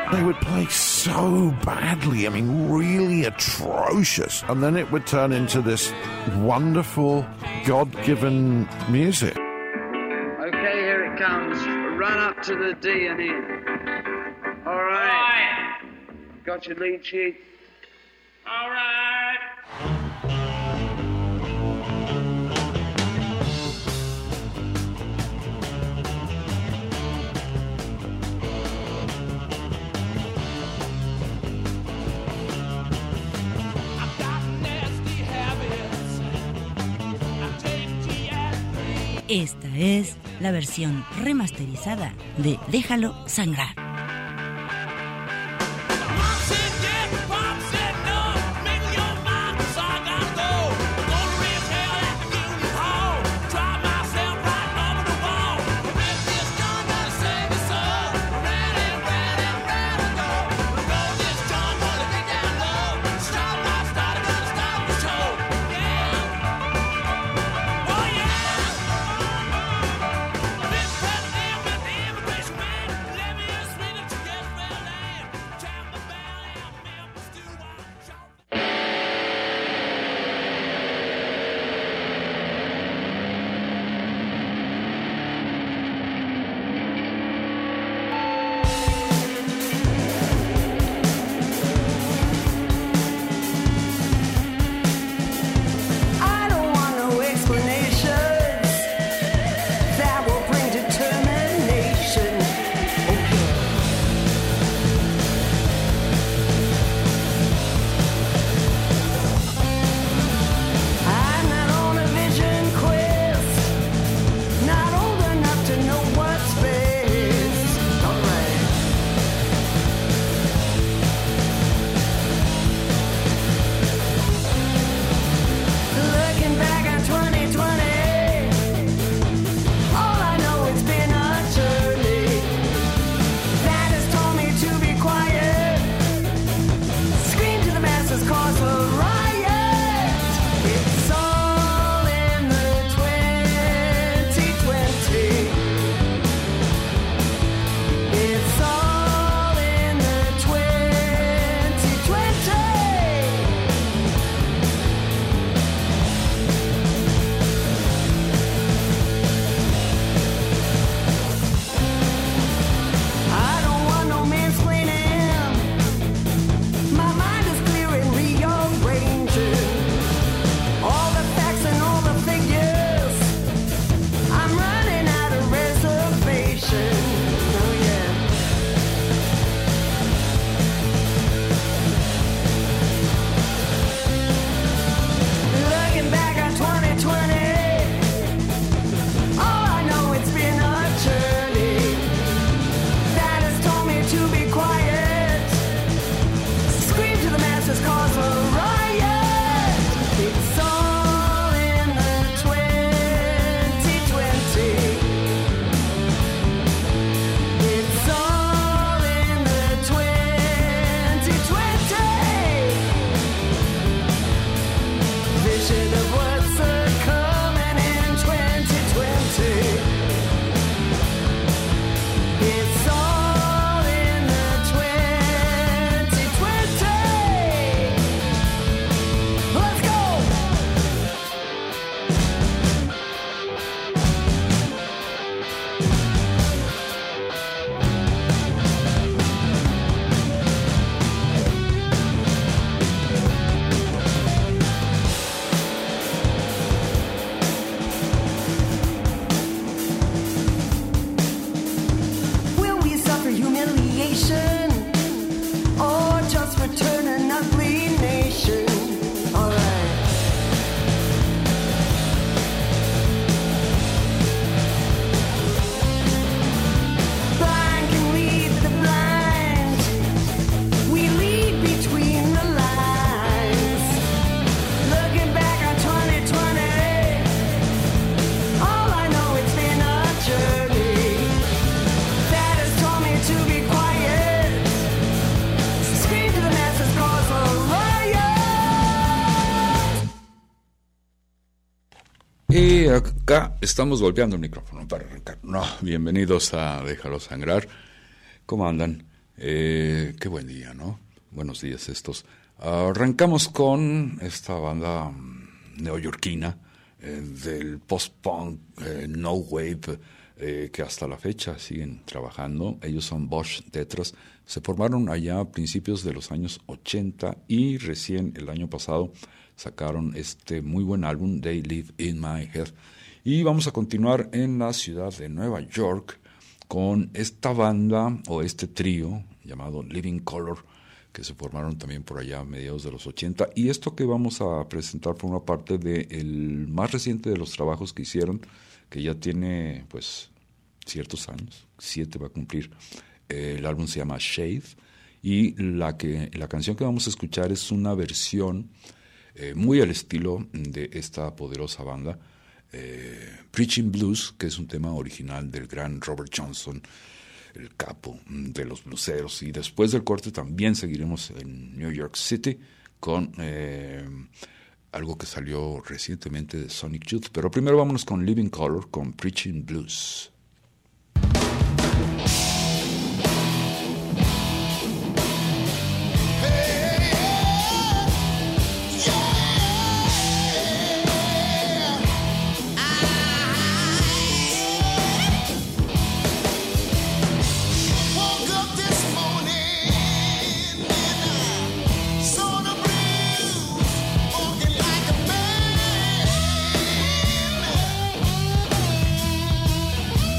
They would play so badly, I mean, really atrocious. And then it would turn into this wonderful, God-given music. Okay, here it comes. Run up to the D and in. All right. Got your lead sheet? All right. Esta es la versión remasterizada de Déjalo Sangrar. Y acá estamos golpeando el micrófono para arrancar. No, bienvenidos a Déjalo Sangrar. ¿Cómo andan? Qué buen día, ¿no? Buenos días estos. Arrancamos con esta banda neoyorquina del post-punk, no wave, que hasta la fecha siguen trabajando. Ellos son Bosch Tetras. Se formaron allá a principios de los años 80 y recién el año pasado sacaron este muy buen álbum, They Live in My Head. Y vamos a continuar en la ciudad de Nueva York con esta banda o este trío llamado Living Colour, que se formaron también por allá a mediados de los 80. Y esto que vamos a presentar forma parte del más reciente de los trabajos que hicieron, que ya tiene pues ciertos años, 7 va a cumplir. El álbum se llama Shade y la canción que vamos a escuchar es una versión muy al estilo de esta poderosa banda, Preaching Blues, que es un tema original del gran Robert Johnson, el capo de los blueseros. Y después del corte también seguiremos en New York City con algo que salió recientemente de Sonic Youth. Pero primero vámonos con Living Colour, con Preaching Blues. Man.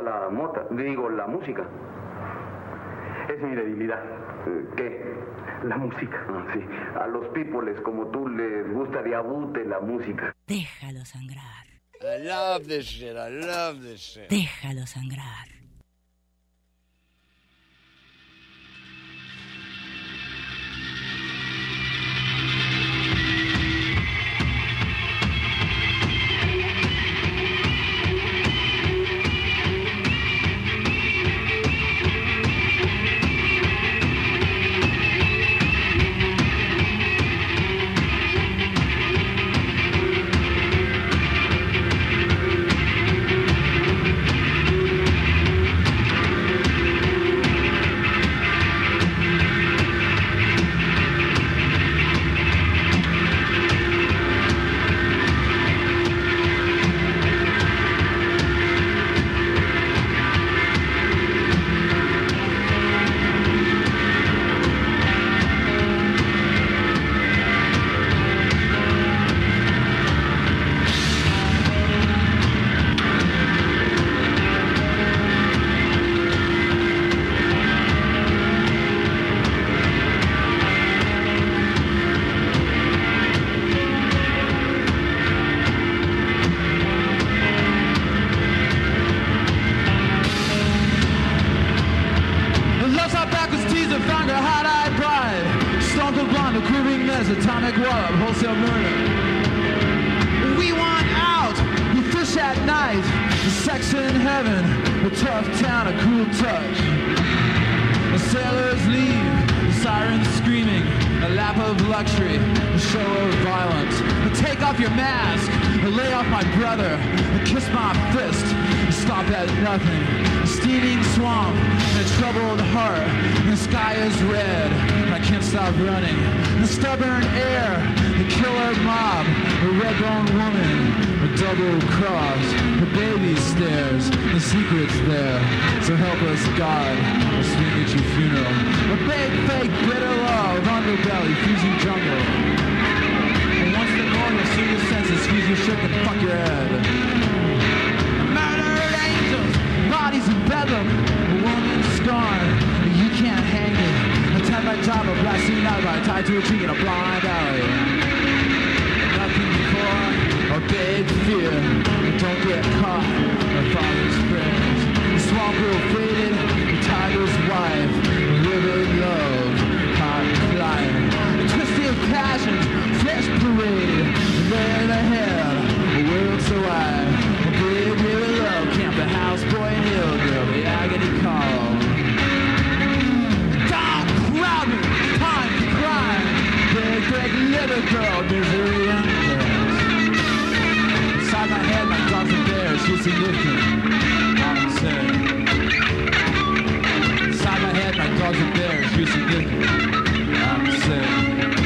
la la música. Es mi debilidad. ¿Qué? La música. Ah, sí. A los pípoles como tú les gusta de abute la música. Déjalo sangrar. I love this shit. I love this shit. Déjalo sangrar. Atomic wallop, wholesale murder. We want out, we fish at night. The sex in heaven, a tough town, a cool touch. The sailors leave, the sirens screaming, a lap of luxury, a show of violence. Take off your mask, lay off my brother, kiss my fist, stop at nothing. A steaming swamp, a troubled heart, the sky is red, and I can't stop running. The stubborn air, the killer mob, a red-bone woman, a double cross, the baby stares, the secret's there, so help us God, I'll swing at your funeral. A big, fake, bitter love, underbelly, freezing jungle. And once the morning, you'll see your senses, squeeze your shit and fuck your head. Murdered angels, bodies in bedlam, a woman scorned, you can't hang me. I tied my job, a blasting alibi, tied to a tree in a blind alley. Nothing before, a big fear, don't get caught, my father's prayers. The swamp girl faded, the tiger's wife, rivered love, hot flying. A twisted passion, flesh parade, there ahead, a world so wide. A big river love, camp the houseboy and hillgirl, the agony call. Don't crowd me, time to cry. Big, big little girl, misery and thirst. Inside my head, my dogs and bears, she's significant, I'm sad. Inside my head, my dogs and bears, she's significant, I'm sad.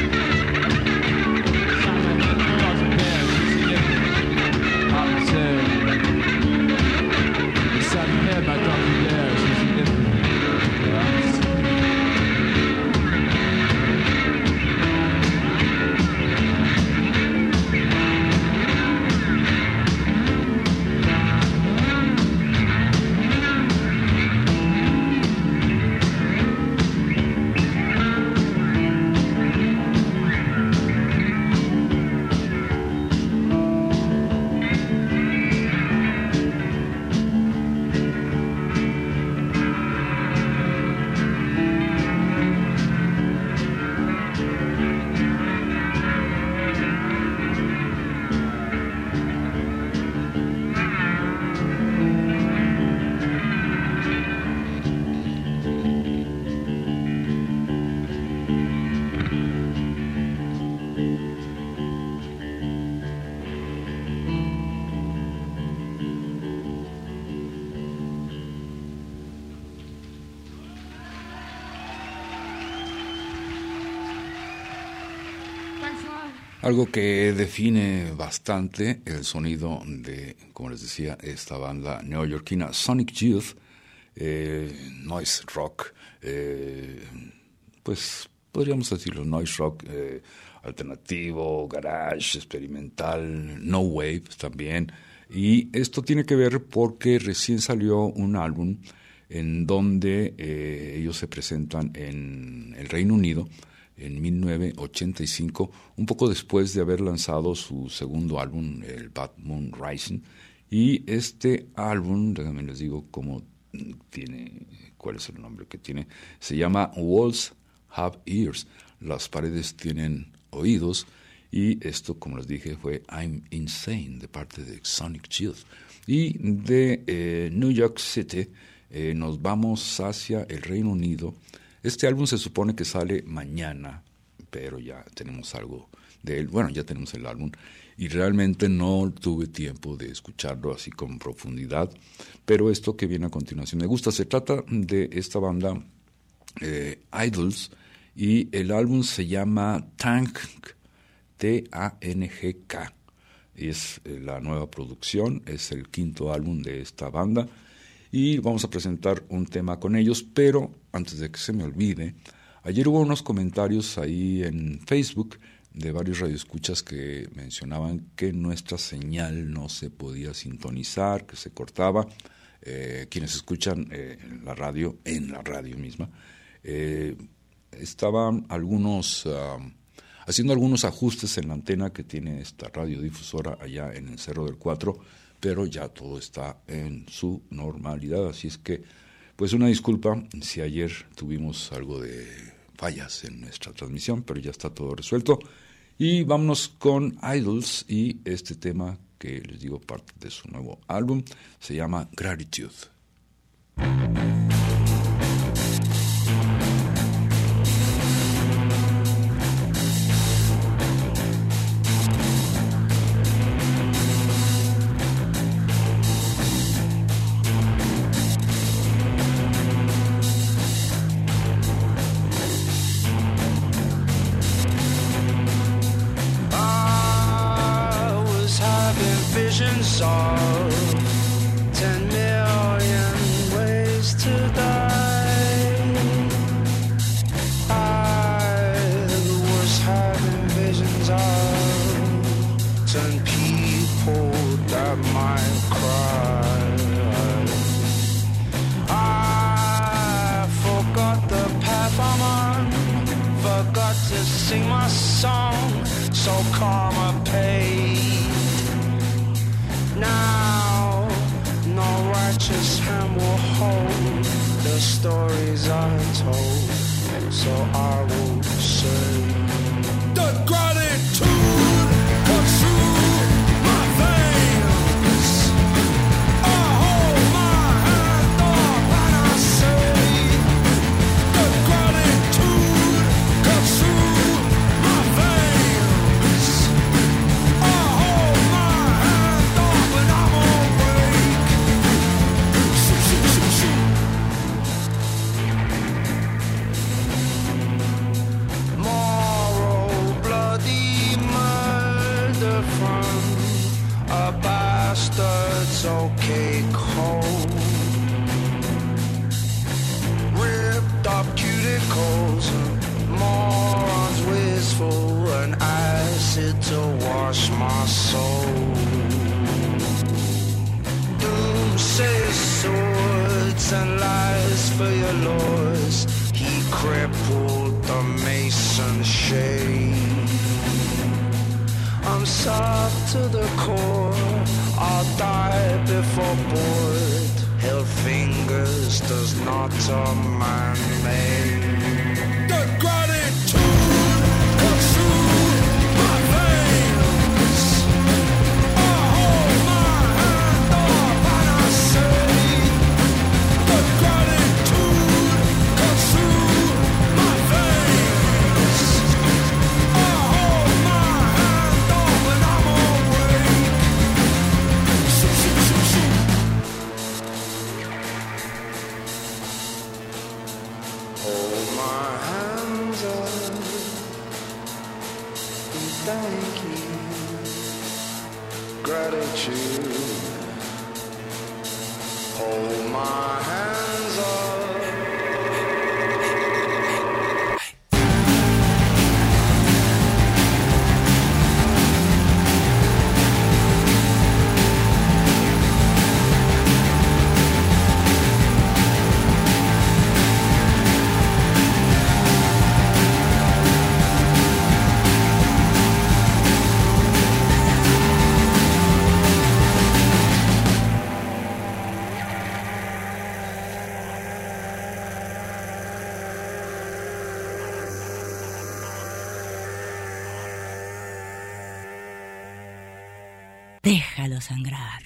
Algo que define bastante el sonido de, como les decía, esta banda neoyorquina Sonic Youth, noise rock, pues podríamos decirlo, noise rock alternativo, garage, experimental, no wave también, Y esto tiene que ver porque recién salió un álbum en donde ellos se presentan en el Reino Unido en 1985, un poco después de haber lanzado su segundo álbum, el Bad Moon Rising. Y este álbum, déjenme les digo cómo tiene, cuál es el nombre que tiene, se llama Walls Have Ears, las paredes tienen oídos. Y esto, como les dije, fue I'm Insane, de parte de Sonic Youth. Y de New York City nos vamos hacia el Reino Unido. Este álbum se supone que sale mañana, pero ya tenemos algo de él. Bueno, ya tenemos el álbum y realmente no tuve tiempo de escucharlo así con profundidad. Pero esto que viene a continuación me gusta. Se trata de esta banda Idols y el álbum se llama Tank, T-A-N-G-K. Es la nueva producción, es el quinto álbum de esta banda y vamos a presentar un tema con ellos, pero antes de que se me olvide, ayer hubo unos comentarios ahí en Facebook de varios radioescuchas que mencionaban que nuestra señal no se podía sintonizar, que se cortaba. Quienes escuchan la radio, en la radio misma, estaban algunos... haciendo algunos ajustes en la antena que tiene esta radiodifusora allá en el Cerro del Cuatro, pero ya todo está en su normalidad, así es que, pues una disculpa si ayer tuvimos algo de fallas en nuestra transmisión, pero ya está todo resuelto. Y vámonos con Idols y este tema que les digo parte de su nuevo álbum, se llama Gratitude. Visions of 10 million ways to die. I was having visions of 10 people that might cry. I forgot the path I'm on, forgot to sing my song, so karma paid. Now, no righteous hand will hold the stories I told, so I will say the gratitude comes through my veins. I hold my hand up and I say the gratitude comes through my veins. I hold my hand up when I'm awake. Shoot, shoot, shoot, shoot. Moral bloody murder from a bastard's okay cold. Ripped up cuticles, morons wistful, and acid to wash my soul. Doomsday swords and lies for your lords. He crippled the mason shade. I'm soft to the core. I'll die before bored. Held fingers does not a man made. The gratitude comes through my veins. I hold my hand up and I say the gratitude comes through my veins. I hold my hand up when I'm awake. Shoot, shoot, shoot, shoot. Hold my hands up and thank you. Gratitude. Hold my hands up. Déjalo sangrar.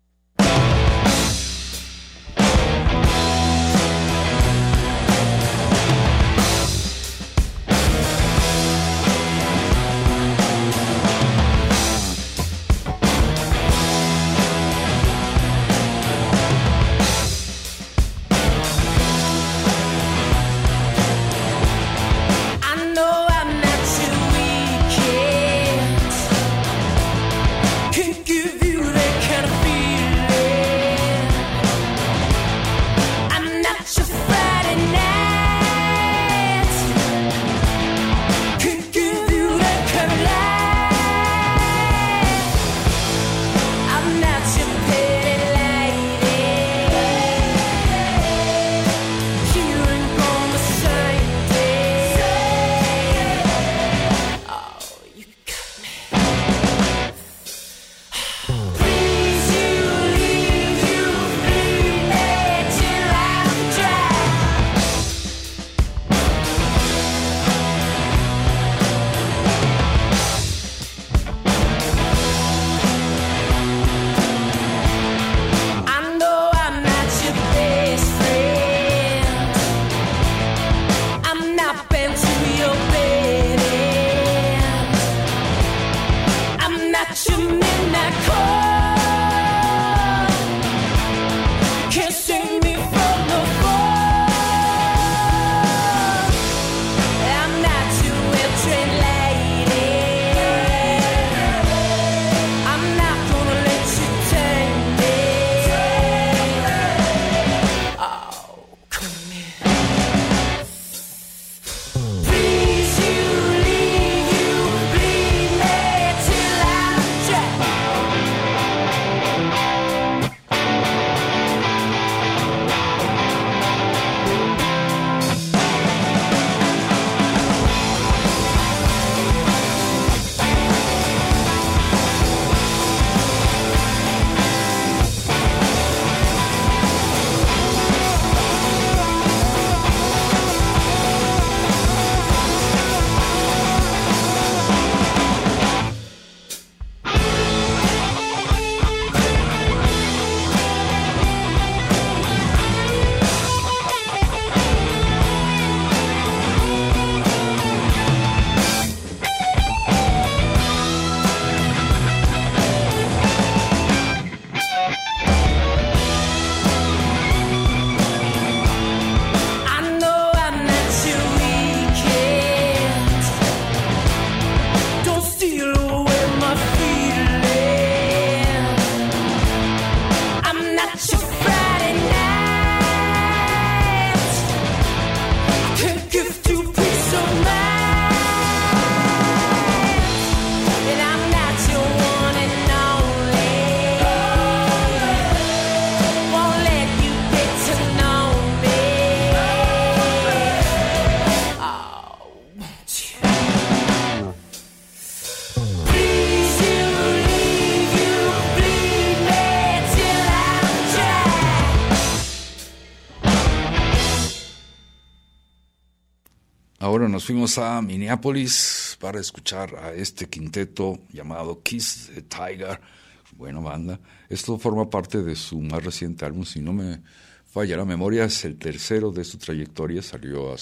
Ahora nos fuimos a Minneapolis para escuchar a este quinteto llamado Kiss the Tiger. Buena banda. Esto forma parte de su más reciente álbum, si no me falla la memoria, es el tercero de su trayectoria, salió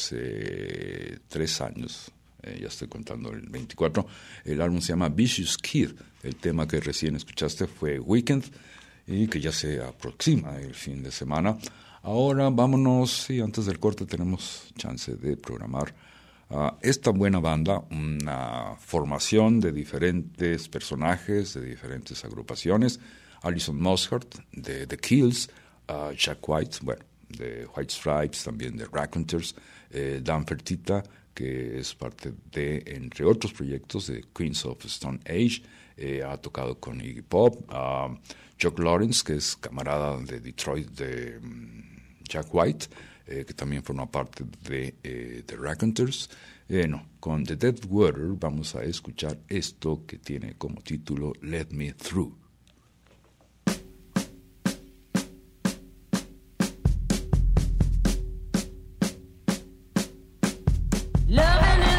hace 3 años, ya estoy contando el 24. El álbum se llama Vicious Kid. El tema que recién escuchaste fue Weekend y que ya se aproxima el fin de semana. Ahora vámonos, y antes del corte tenemos chance de programar esta buena banda, una formación de diferentes personajes, de diferentes agrupaciones. Alison Mosshart de The Kills, Jack White, bueno, de White Stripes, también de Raconteurs, Dan Fertitta, que es parte de, entre otros proyectos, de Queens of Stone Age, ha tocado con Iggy Pop, Chuck Lawrence, que es camarada de Detroit de Jack White, que también forma parte de The Raconteurs. Con The Dead Water vamos a escuchar esto que tiene como título Let Me Through.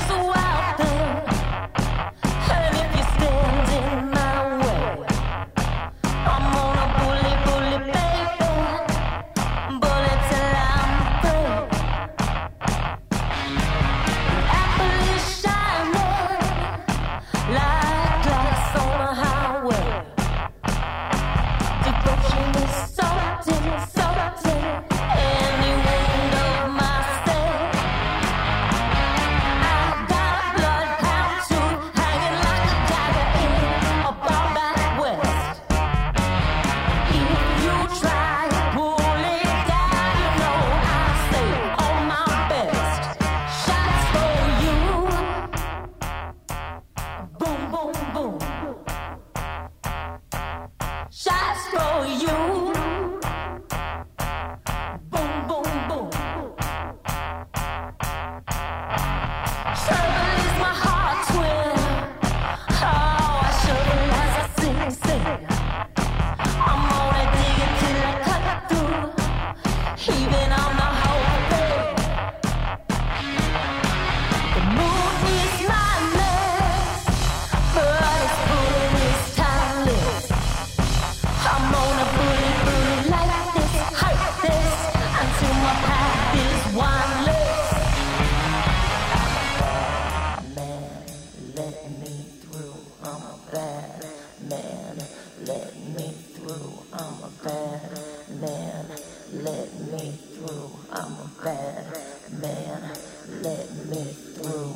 Loving is a wild thing, and if you stand in my way, me through. I'm a bad man. Let me through. I'm a bad man. Let me through.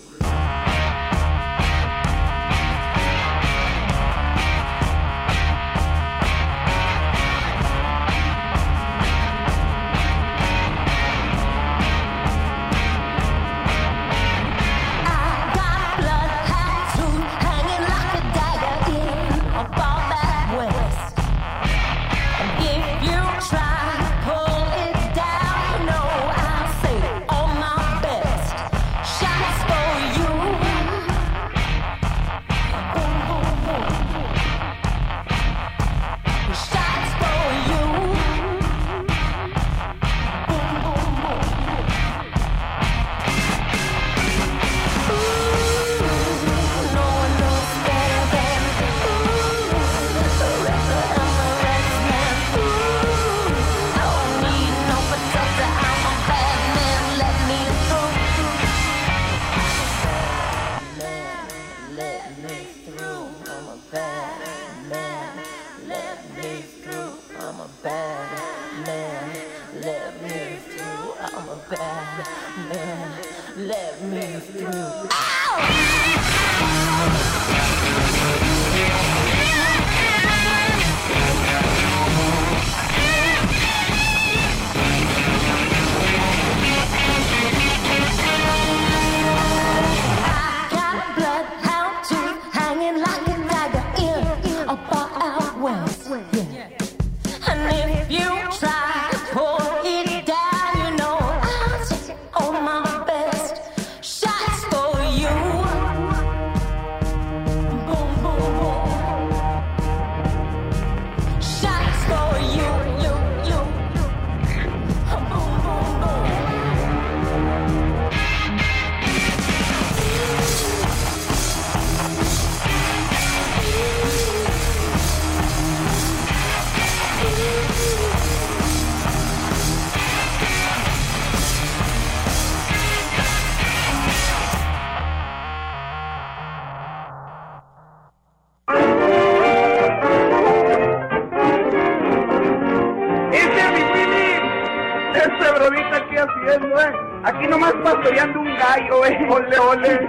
Aquí nomás pastoreando un gallo, ole, ole.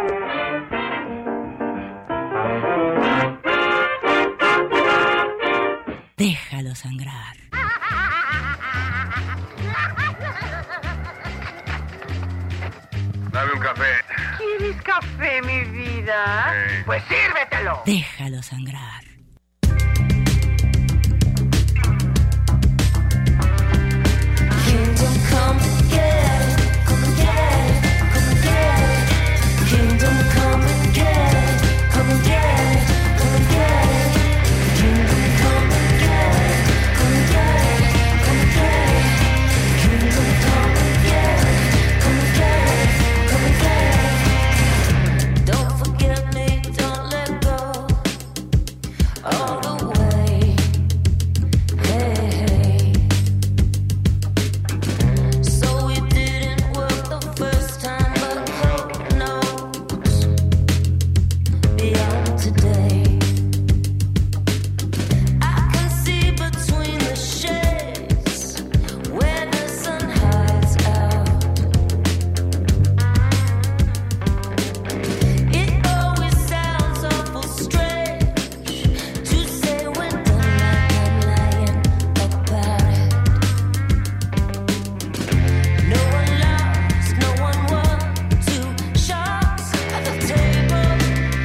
Déjalo sangrar. Dame un café. ¿Quieres café, mi vida? Sí. Pues sírvetelo. Déjalo sangrar. Kingdom come and get it, come and get it, come and get it. Kingdom come and get it, come and get it, come and get it. Kingdom come and get it, come and get it, come and get it. Kingdom come and get it, come and get it, come and get it. Don't forget me, don't let go all the way. Hey, hey. So it didn't work the first time, but hope knows beyond today. I can see between the shades where the sun hides out. It always sounds awful strange to say when done like I'm lying about it. No one lost, no one won. Two sharks at the table,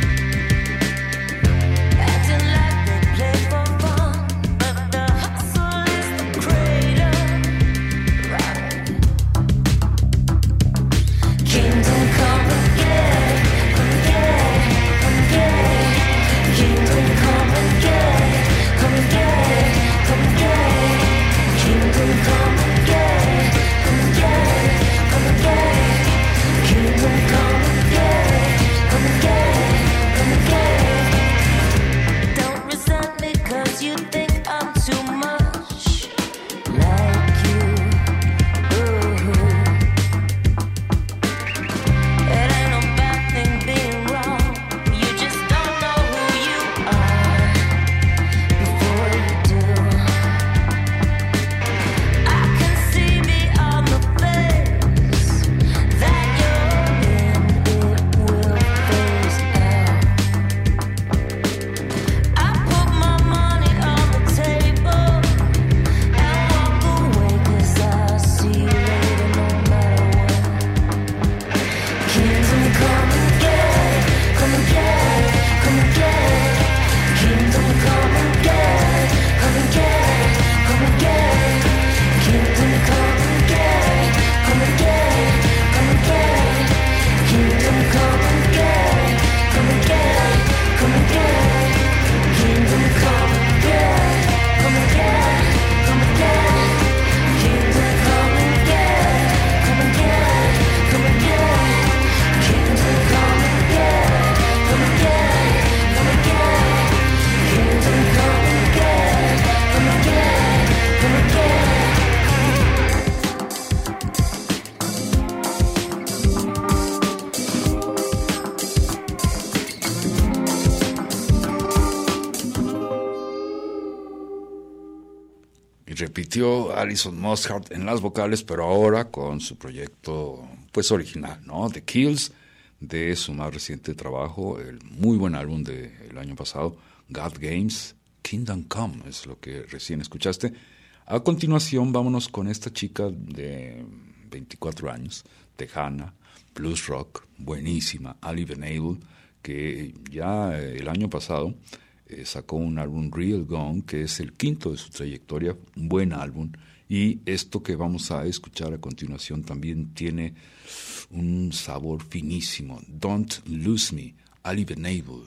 acting like they play for fun, but the hustle is the cradle. Right. Kingdom come and get it, come and get it, come and get it. Kingdom come and get it, come and get it, come and get it. Kingdom come and get it, come and get it, come and get it. Kingdom come and get it, come and get it, come and get it. Don't resent me 'cause you think I'm too much like you. Ooh. It ain't no bad thing being wrong. You just don't know who you are before Y repitió Alison Mosshart en las vocales, pero ahora con su proyecto pues original, ¿no? The Kills, de su más reciente trabajo, el muy buen álbum del año pasado, God Games, Kingdom Come, es lo que recién escuchaste. A continuación, vámonos con esta chica de 24 años, tejana, blues rock, buenísima, Ali Venable, que ya el año pasado sacó un álbum, Real Gone, que es el quinto de su trayectoria, un buen álbum, y esto que vamos a escuchar a continuación también tiene un sabor finísimo. Don't Lose Me, Ali Venable.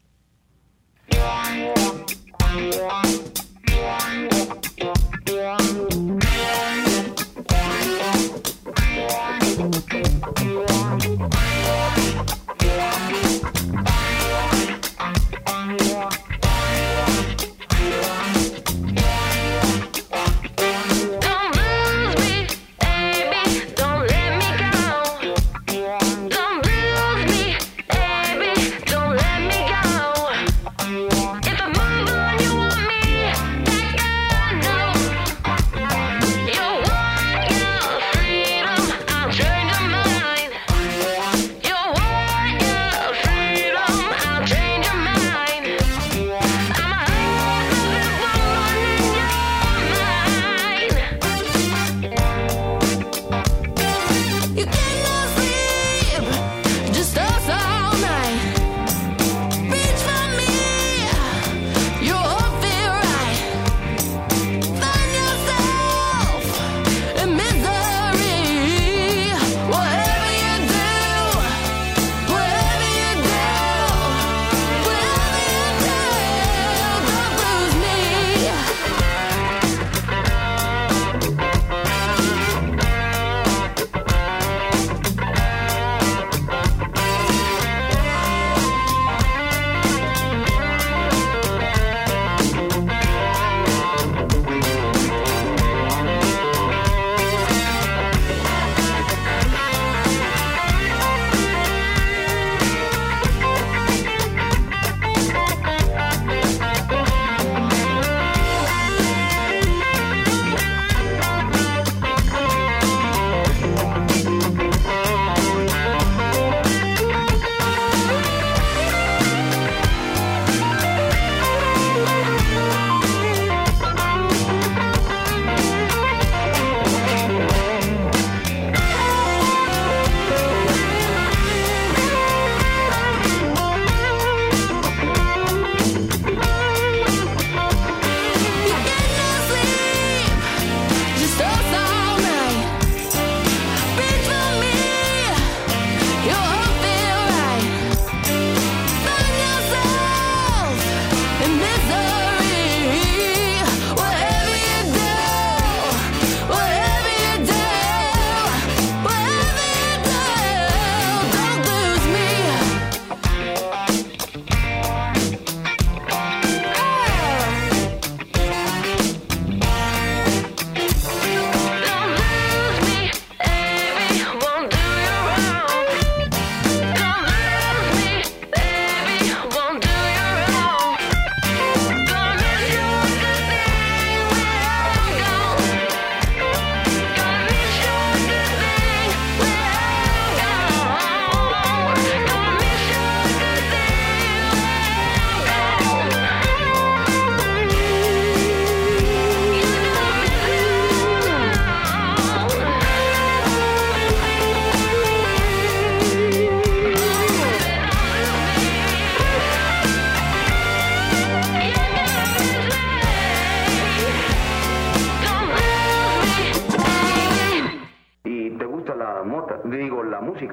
la música.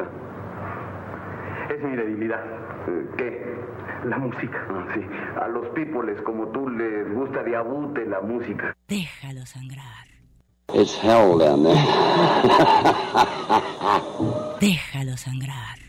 Es mi debilidad. ¿Qué? La música. Sí. A los peoples como tú les gusta de abute la música. Déjalo sangrar. It's hell down there. Déjalo sangrar.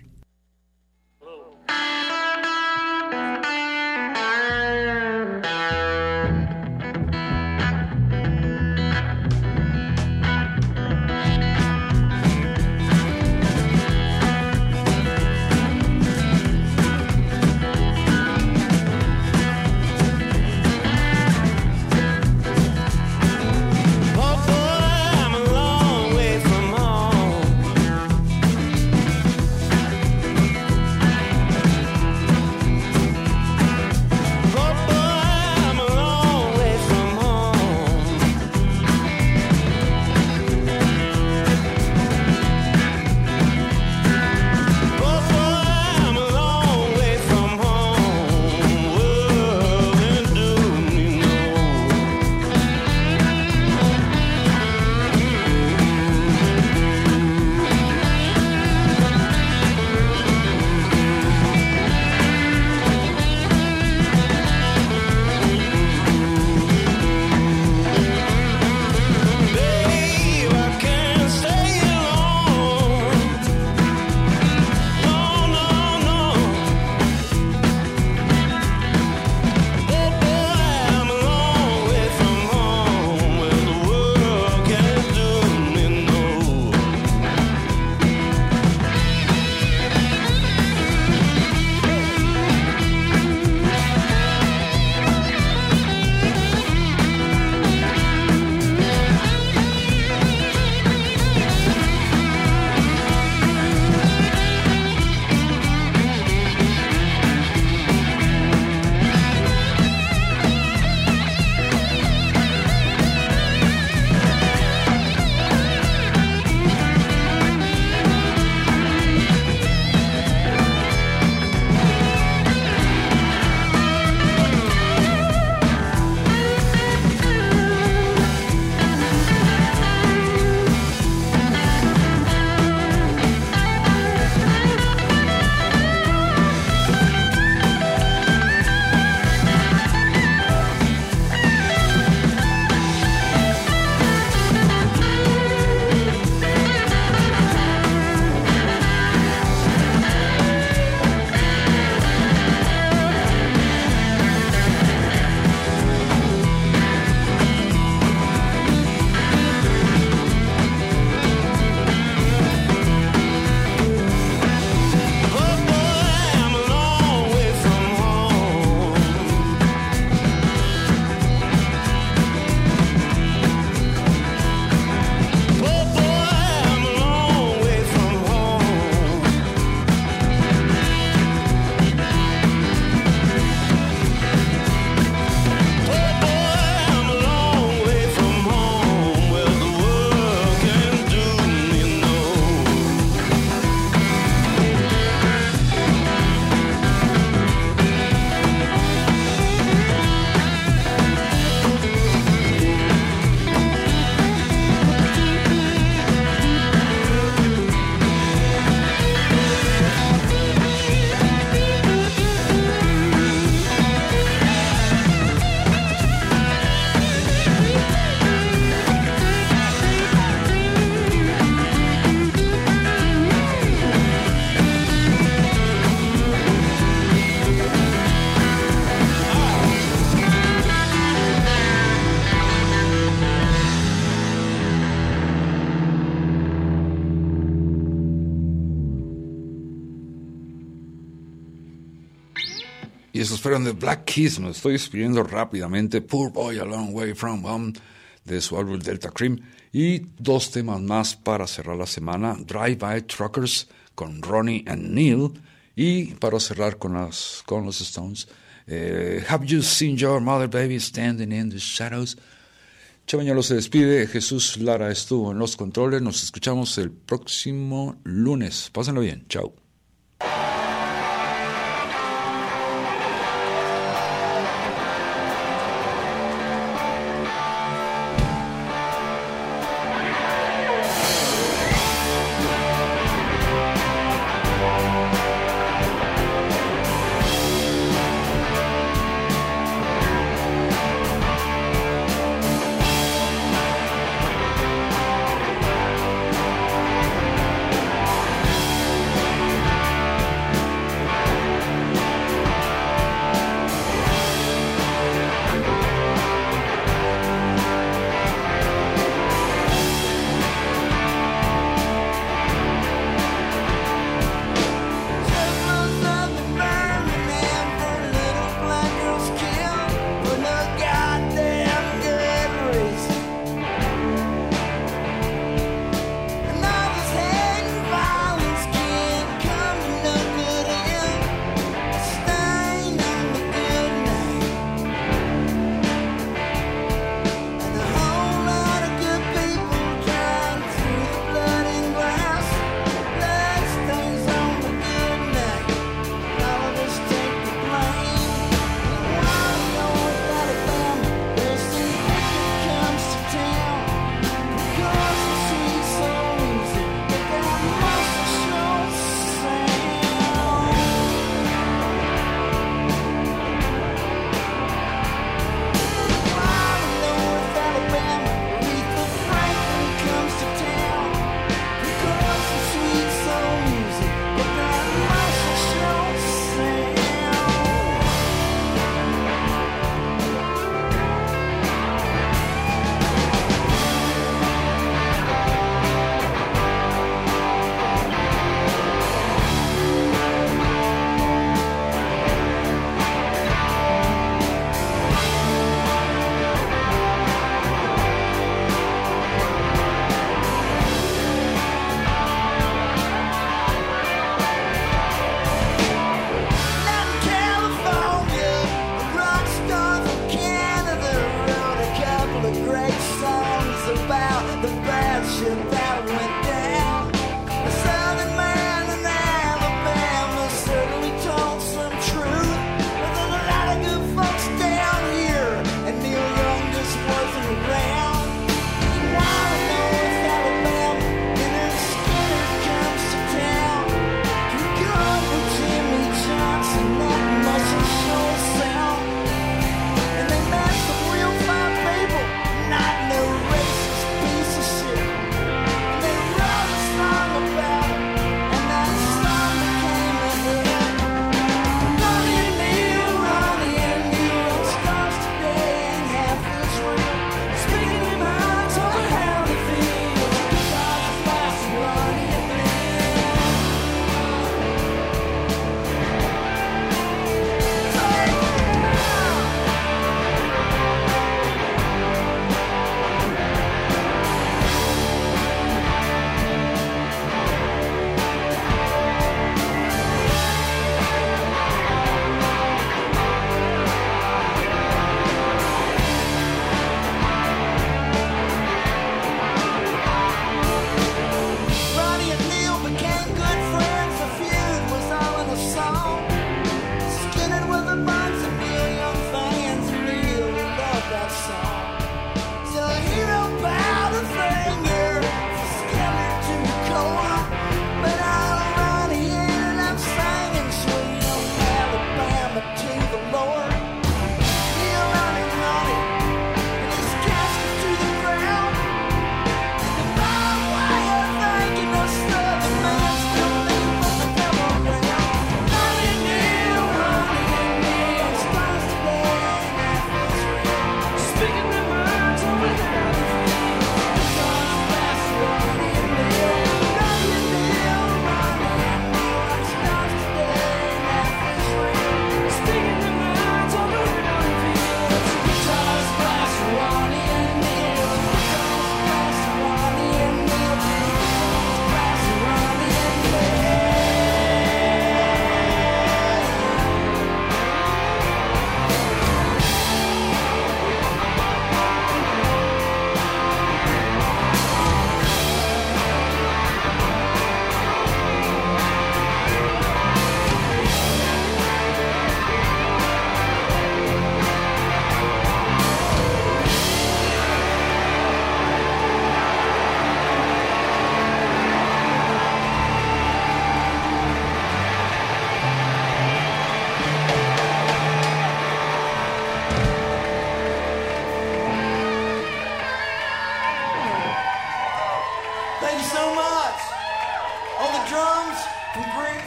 Estos fueron de Black Keys. Me estoy despidiendo rápidamente. Poor Boy a Long Way From Home, de su álbum Delta Cream. Y 2 temas más para cerrar la semana. Drive-By Truckers con Ronnie and Neil. Y para cerrar con los Stones, Have You Seen Your Mother, Baby, Standing in the Shadows. Chavañolo se despide. Jesús Lara estuvo en los controles. Nos escuchamos el próximo lunes. Pásenlo bien. Chao.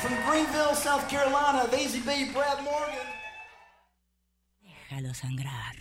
From Greenville, South Carolina, the Easy B, Brad Morgan. Déjalo sangrar.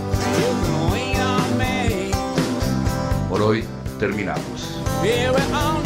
Terminamos. Yeah, we're on